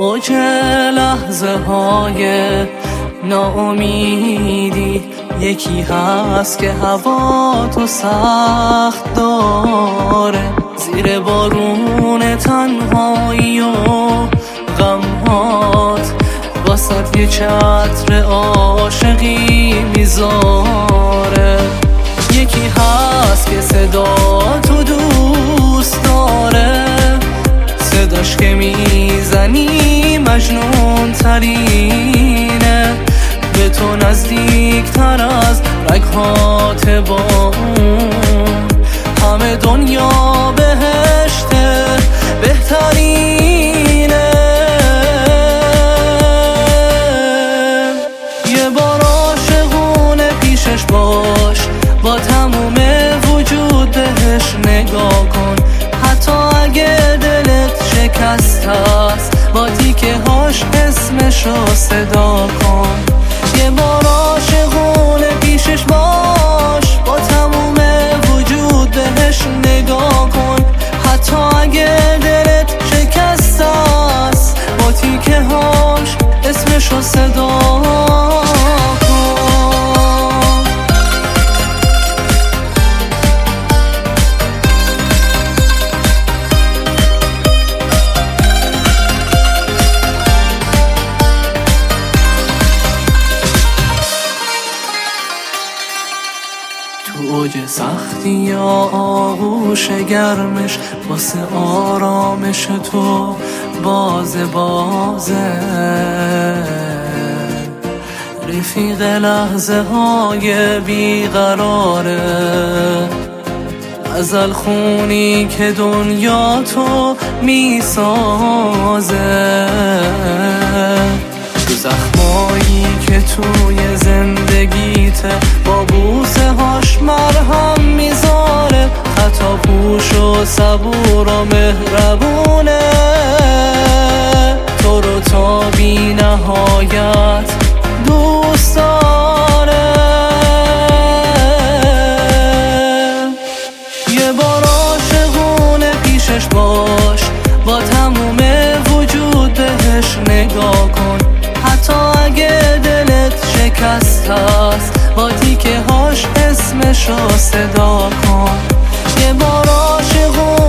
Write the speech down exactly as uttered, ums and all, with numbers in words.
اوج لحظه های ناامیدی یکی هست که هوا تو سخت داره، زیر بارون تنهایی و غمهات واسط یه چتر عاشقی میذاره. یکی هست که صدا تو دوست داره، صداش که میزنی مجنون ترینه، به تو نزدیک تر از رگهات با اون. همه دنیا بهشته بهترینه. یه بار عاشقونه پیشش باش، با تموم وجود بهش نگاه کن، حتی اگه دلت شکست هست با تیکه هاش اسمشو صدا کن. یه بار عاشقونه پیشش باش، با تموم وجود بهش نگاه کن، حتی اگه دلت شکست هست با تیکه هاش اسمشو صدا کن. تو اوج سختی یا آغوش گرمش، واسه آرامش تو بازه بازه، رفیق لحظه های بیقراره، غزل خونی که دنیا تو میسازه، تو زخمایی که توی زندگیته با بوسه هاش مرهم میذاره، خطا پوش و صبور و مهربونه، تو رو تا بی نهایت دوست داره. یه بار عاشقونه پیشش باش، با تموم وجود بهش نگاه کن، حتی اگه دلت شکست هست با تیکه هاش اسمشو صدا کن. یه بار عاشقونه